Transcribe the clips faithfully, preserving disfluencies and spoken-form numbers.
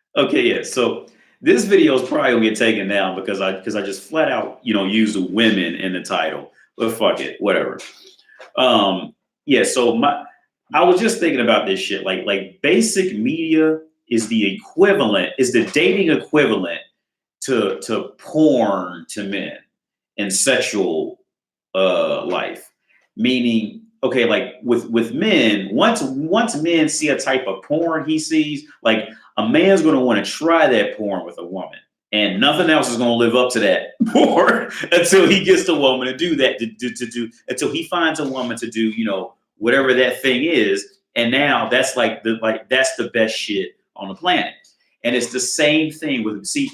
Okay, yeah. So this video is probably gonna get taken down because I because I just flat out, you know, use the women in the title. But fuck it, whatever. Um, yeah, so my I was just thinking about this shit. Like like basic media is the equivalent, is the dating equivalent to to porn to men and sexual uh life. Meaning, okay, like with with men, once once men see a type of porn he sees, like a man's gonna want to try that porn with a woman. And nothing else is gonna live up to that porn until he gets the woman to do that, to, to, to do until he finds a woman to do, you know, whatever that thing is. And now that's like the like that's the best shit on the planet. And it's the same thing with see,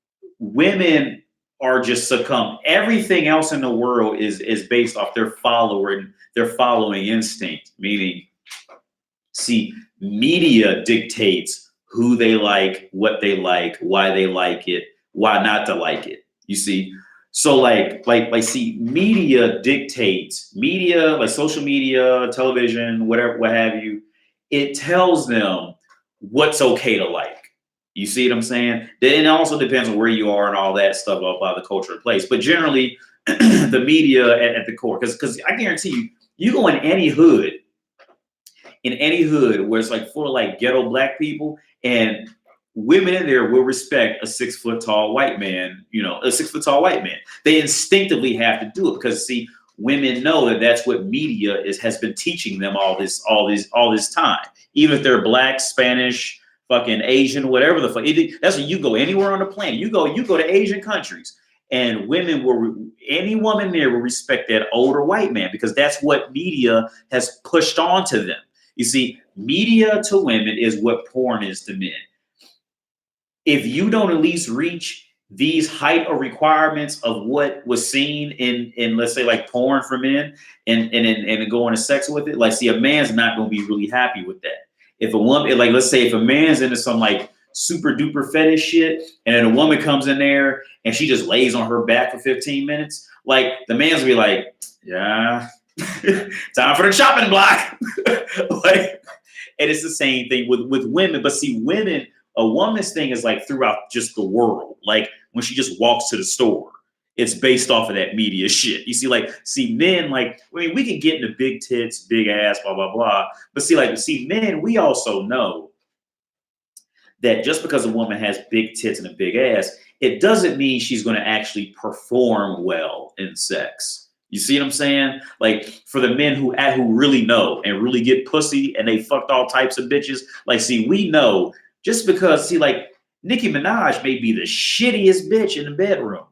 women are just succumb. Everything else in the world is is based off their following their following instinct. Meaning, see, media dictates who they like, what they like, why they like it, why not to like it. You see, so like like like see, media dictates media like social media, television, whatever, what have you. It tells them what's okay to like. You see what I'm saying? Then it also depends on where you are and all that stuff about by the culture of place. But generally, the media at, at the core, because because I guarantee you, you go in any hood, in any hood where it's like full of like ghetto black people, and women in there will respect a six foot tall white man. You know, a six foot tall white man. They instinctively have to do it because see, women know that that's what media is has been teaching them all this all this all this time. Even if they're black, Spanish, fucking Asian, whatever the fuck. That's when you go anywhere on the planet. You go, you go to Asian countries, and women will, any woman there will respect that older white man because that's what media has pushed onto them. You see, media to women is what porn is to men. If you don't at least reach these height or requirements of what was seen in, in let's say like porn for men, and and and, and go into sex with it, like see, a man's not going to be really happy with that. If a woman, like, let's say if a man's into some like super duper fetish shit, and then a woman comes in there and she just lays on her back for fifteen minutes, like the man's gonna be like, yeah, time for the chopping block. Like, and it's the same thing with, with women. But see, women, a woman's thing is like throughout just the world. Like when she just walks to the store, it's based off of that media shit. You see, like, see, men, like, I mean, we can get into big tits, big ass, blah, blah, blah. But see, like, see, men, we also know that just because a woman has big tits and a big ass, it doesn't mean she's going to actually perform well in sex. You see what I'm saying? Like, for the men who who really know and really get pussy and they fucked all types of bitches, like, see, we know just because, see, like, Nicki Minaj may be the shittiest bitch in the bedroom.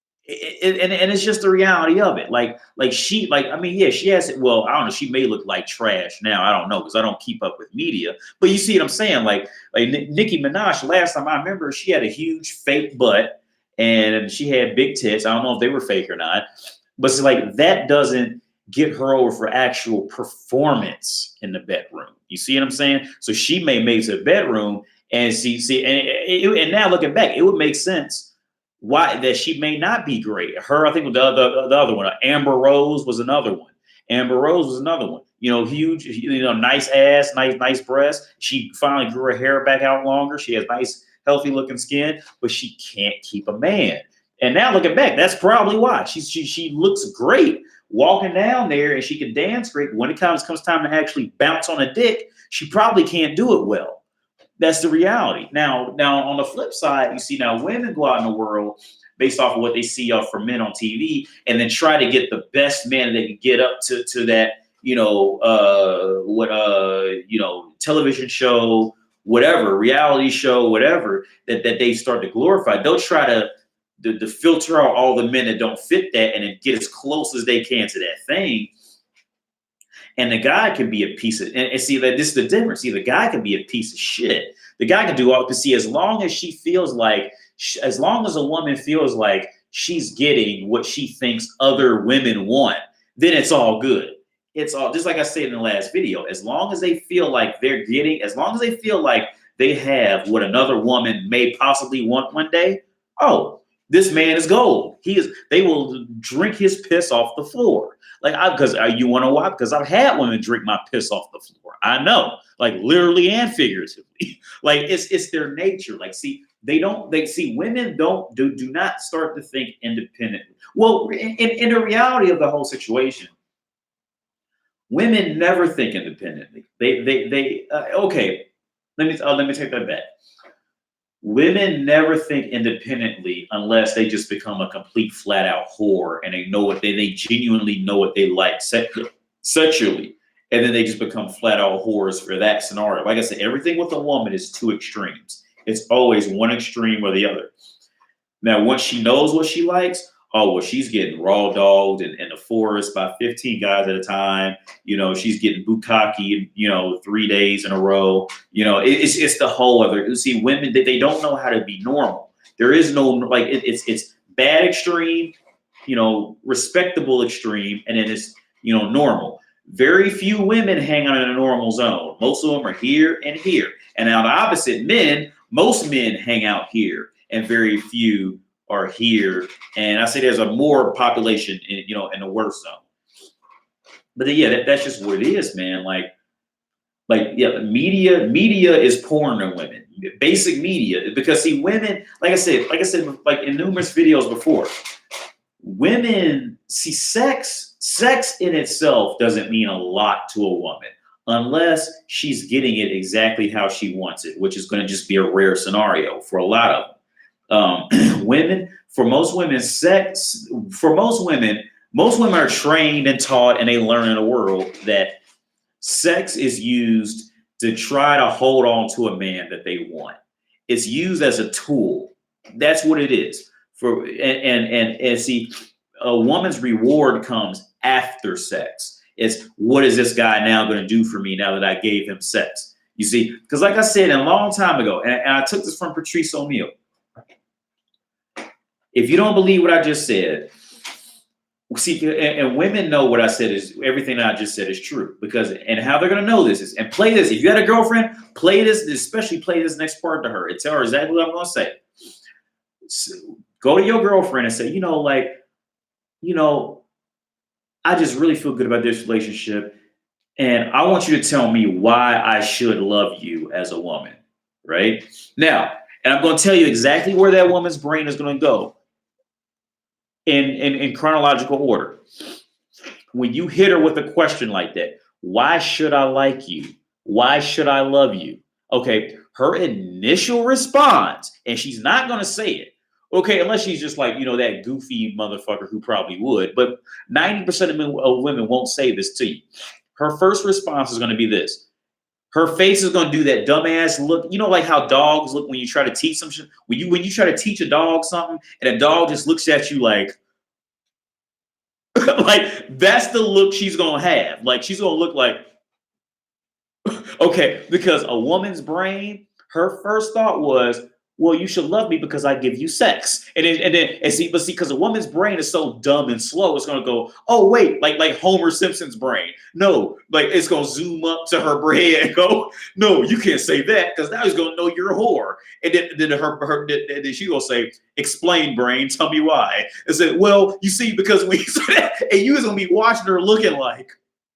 It, it, and, and it's just the reality of it. Like, like she, like, I mean, yeah, she has it. Well, I don't know. She may look like trash now. I don't know because I don't keep up with media. But you see what I'm saying? Like, like Nicki Minaj. Last time I remember, she had a huge fake butt and she had big tits. I don't know if they were fake or not. But it's like that doesn't get her over for actual performance in the bedroom. You see what I'm saying? So she may make it to the bedroom and see, see, and, it, and now looking back, it would make sense why that she may not be great. Her, I think the other the other one, Amber Rose was another one. Amber Rose was another one. You know, huge, you know, nice ass, nice, nice breasts. She finally grew her hair back out longer. She has nice, healthy looking skin, but she can't keep a man. And now looking back, that's probably why. She she she looks great walking down there and she can dance great. But when it comes comes time to actually bounce on a dick, she probably can't do it well. That's the reality. Now, now on the flip side, you see now women go out in the world based off of what they see uh, from men on T V, and then try to get the best men they can get up to to that, you know, uh, what uh, you know, television show, whatever, reality show, whatever that that they start to glorify. They'll try to, to to filter out all the men that don't fit that, and then get as close as they can to that thing. And the guy can be a piece of, and, and see that this is the difference. See, the guy can be a piece of shit. The guy can do all to see as long as she feels like, as long as a woman feels like she's getting what she thinks other women want, then it's all good. It's all, just like I said in the last video, as long as they feel like they're getting, as long as they feel like they have what another woman may possibly want one day, oh, This man is gold. He is. They will drink his piss off the floor. Like, I, because uh, you want to know why? Because I've had women drink my piss off the floor. I know, like literally and figuratively. Like it's it's their nature. Like, see, they don't. They see women don't do do not start to think independently. Well, in, in the reality of the whole situation, women never think independently. They they they. Uh, okay, let me uh, let me take that back. Women never think independently unless they just become a complete flat out whore and they know what they, they genuinely know what they like sexually. And then they just become flat out whores for that scenario. Like I said, everything with a woman is two extremes. It's always one extreme or the other. Now, once she knows what she likes, oh, well, she's getting raw dogged in, in the forest by fifteen guys at a time. You know, she's getting bukkake, you know, three days in a row. You know, it, it's it's the whole other. You see, women, they, they don't know how to be normal. There is no, like, it, it's it's bad extreme, you know, respectable extreme, and then it's, you know, normal. Very few women hang out in a normal zone. Most of them are here and here. And now the opposite, men, most men hang out here, and very few are here, and I say there's a more population, in, you know, in the worst zone. But then, yeah, that, that's just what it is, man. Like, like yeah, media, media is porn on women. Basic media, because see, women, like I said, like I said, like in numerous videos before, women see sex. Sex in itself doesn't mean a lot to a woman unless she's getting it exactly how she wants it, which is going to just be a rare scenario for a lot of them. Um, women, for most women, sex, for most women, most women are trained and taught and they learn in the world that sex is used to try to hold on to a man that they want. It's used as a tool. That's what it is. For and and and, and see, a woman's reward comes after sex. It's, what is this guy now going to do for me now that I gave him sex? You see, because like I said a long time ago, and, and I took this from Patrice O'Neal. If you don't believe what I just said, see, and, and women know what I said is everything that I just said is true, because, and how they're going to know this is, and play this. If you had a girlfriend, play this, especially play this next part to her and tell her exactly what I'm going to say. So go to your girlfriend and say, you know, like, you know, I just really feel good about this relationship. And I want you to tell me why I should love you as a woman. Right now. And I'm going to tell you exactly where that woman's brain is going to go. In, in, in chronological order. When you hit her with a question like that, why should I like you? Why should I love you? Okay, her initial response, and she's not going to say it, okay, unless she's just like, you know, that goofy motherfucker who probably would, but ninety percent of women won't say this to you. Her first response is going to be this. Her face is going to do that dumbass look. You know, like how dogs look when you try to teach them shit. When you when you try to teach a dog something, and a dog just looks at you like, like that's the look she's going to have. Like she's going to look like, okay, because a woman's brain, her first thought was, well, you should love me because I give you sex. And then, and then, and see, but see, because a woman's brain is so dumb and slow, it's gonna go, oh wait, like like Homer Simpson's brain. No, like it's gonna zoom up to her brain and go, no, you can't say that because now he's gonna know you're a whore. And then, then her, her, then, then she gonna say, explain, brain, tell me why. And said, well, you see, because when you say that, and you was gonna be watching her looking like.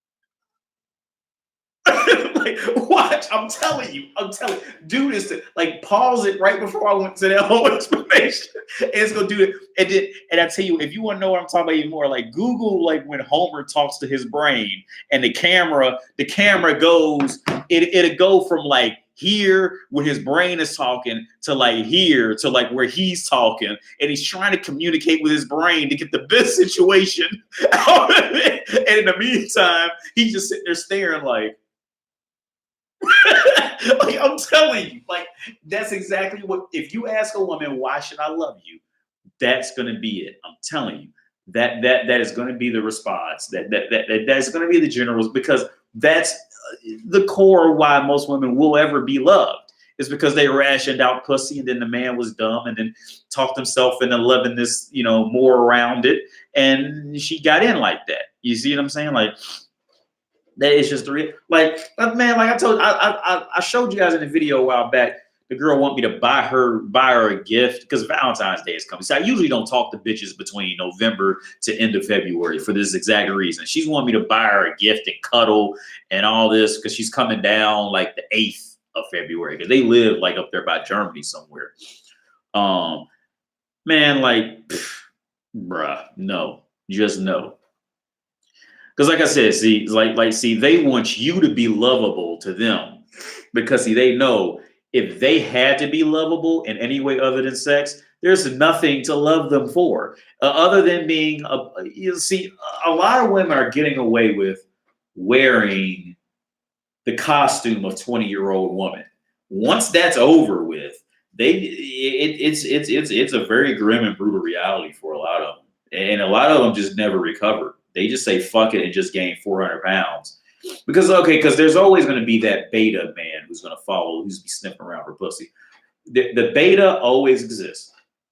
Like, watch, I'm telling you, I'm telling you, do this to, like, pause it right before I went to that whole explanation. And it's gonna do it. And then, and I tell you, if you want to know what I'm talking about even more, like Google, like when Homer talks to his brain and the camera, the camera goes, it it'll go from like here when his brain is talking to like here to like where he's talking, and he's trying to communicate with his brain to get the best situation out of it. And in the meantime, he's just sitting there staring like. Like I'm telling you, like that's exactly what. If you ask a woman, why should I love you? That's gonna be it. I'm telling you that that that is gonna be the response. That that that, that that's gonna be the generals, because that's the core of why most women will ever be loved. Is because they rationed out pussy, and then the man was dumb, and then talked himself into loving this, you know, more around it, and she got in like that. You see what I'm saying? Like. That is just the real, like, man, like I told, I, I, I showed you guys in a video a while back. the girl want me to buy her buy her a gift because Valentine's Day is coming. So I usually don't talk to bitches between November to end of February for this exact reason. She's wanting me to buy her a gift and cuddle and all this because she's coming down like the eighth of February because they live like up there by Germany somewhere. Um, man, like, pff, bruh, no, just no. Because like I said, see, like, like, see, they want you to be lovable to them because see, they know if they had to be lovable in any way other than sex, there's nothing to love them for uh, other than being a, you see, a lot of women are getting away with wearing the costume of twenty year old woman. Once that's over with, they, it, it's, it's, it's, it's a very grim and brutal reality for a lot of them. And a lot of them just never recover. They just say, fuck it, and just gain four hundred pounds. Because, okay, because there's always going to be that beta man who's going to follow, who's be sniffing around for pussy. The, the beta always exists.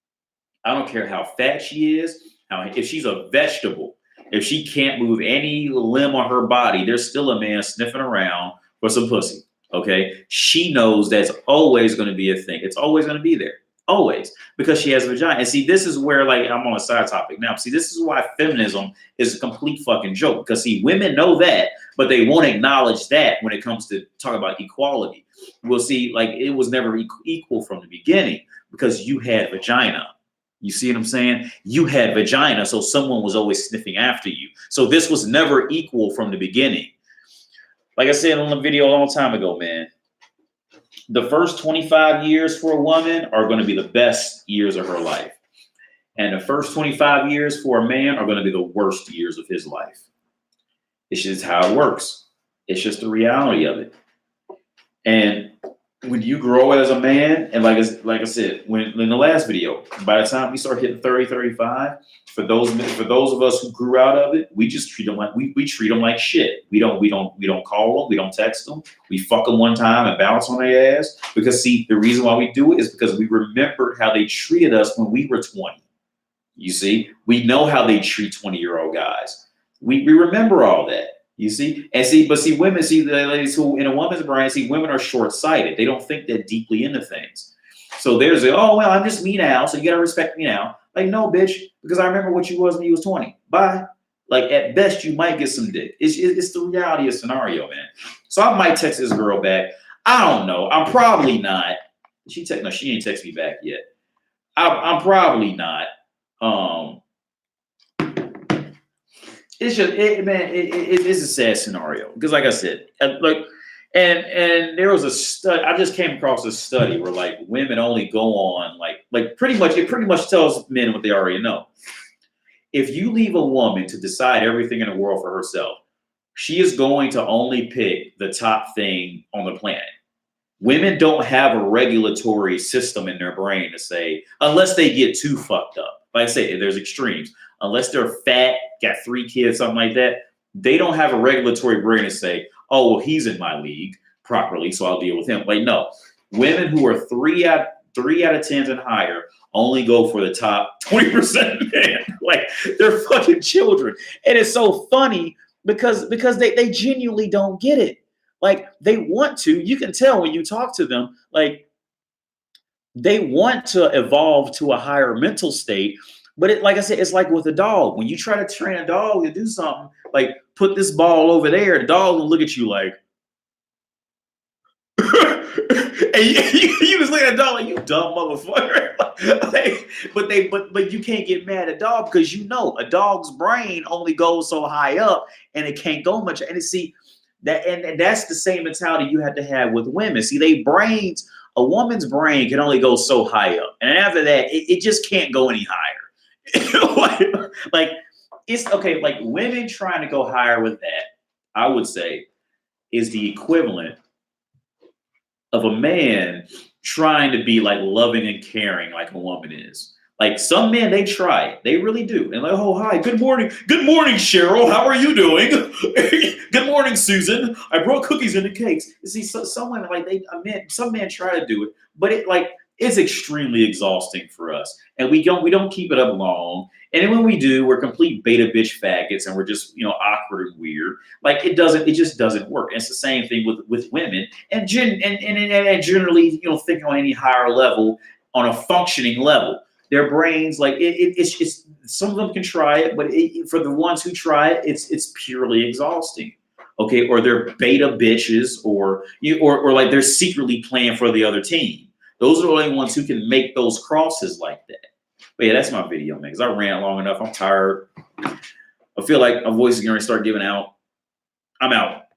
I don't care how fat she is, how if she's a vegetable, if she can't move any limb on her body, there's still a man sniffing around for some pussy, okay? She knows that's always going to be a thing. It's always going to be there. Always, because she has a vagina. And see, this is where, like, I'm on a side topic now. See, this is why feminism is a complete fucking joke. Because, see, women know that, but they won't acknowledge that when it comes to talk about equality. We'll see, like, it was never e- equal from the beginning because you had vagina. You see what I'm saying? You had vagina, so someone was always sniffing after you. So this was never equal from the beginning. Like I said on the video a long time ago, man. The first twenty-five years for a woman are going to be the best years of her life. And the first twenty-five years for a man are going to be the worst years of his life. It's just how it works. It's just the reality of it. And when you grow as a man, and like, like I said, when in the last video, by the time we start hitting thirty, thirty-five, for those for those of us who grew out of it, we just treat them like we, we treat them like shit. We don't we don't we don't call them, we don't text them. We fuck them one time and bounce on their ass. Because see, the reason why we do it is because we remembered how they treated us when we were twenty. You see, we know how they treat twenty year old guys. We we remember all that. You see, and see, but see, women, see, the ladies who in a woman's brain, see, women are short-sighted. They don't think that deeply into things. So there's a, oh, well, I'm just me now, so you got to respect me now. Like, no, bitch, because I remember what you was when you was twenty. Bye. Like, at best, you might get some dick. It's, it's the reality of scenario, man. So I might text this girl back. I don't know. I'm probably not. She text, no, she ain't text me back yet. I, I'm probably not. Um, It's just, it, man, it, it, it's a sad scenario because, like I said, like, and and there was a study. I just came across a study where like women only go on like like pretty much it pretty much tells men what they already know. If you leave a woman to decide everything in the world for herself, she is going to only pick the top thing on the planet. Women don't have a regulatory system in their brain to say, unless they get too fucked up. Like I say, there's extremes. Unless they're fat, got three kids, something like that, they don't have a regulatory brain to say, oh, well, he's in my league properly, so I'll deal with him. Like, no. Women who are three out, three out of tens and higher only go for the top twenty percent man. Like, they're fucking children. And it's so funny because, because they, they genuinely don't get it. Like, they want to. You can tell when you talk to them, like, they want to evolve to a higher mental state. But it, like I said, it's like with a dog. When you try to train a dog to do something, like put this ball over there, the dog will look at you like, and you, you, you just look at a dog like, you dumb motherfucker. Like, but they, but but you can't get mad at a dog because you know a dog's brain only goes so high up and it can't go much. And it, see that, and, and that's the same mentality you have to have with women. See, they brains, a woman's brain can only go so high up, and after that, it, it just can't go any higher. like, like it's okay. Like women trying to go higher with that, I would say, is the equivalent of a man trying to be like loving and caring like a woman is. Like some men, they try it. They really do. And like, oh, hi, good morning. Good morning, Cheryl. How are you doing? Good morning, Susan. I brought cookies and the cakes. You see, so, some women, like they, I mean, some men try to do it, but it like, it's extremely exhausting for us. And we don't we don't keep it up long. And then when we do, we're complete beta bitch faggots and we're just, you know, awkward and weird. Like it doesn't, it just doesn't work. And it's the same thing with, with women and, gen, and, and, and generally, you know, thinking on any higher level, on a functioning level. Their brains, like it, it, it's just, some of them can try it, but it, for the ones who try it, it's it's purely exhausting. Okay, or they're beta bitches, or you, or or like they're secretly playing for the other team. Those are the only ones who can make those crosses like that. But yeah, that's my video, man. Because I ran long enough. I'm tired. I feel like my voice is going to start giving out. I'm out.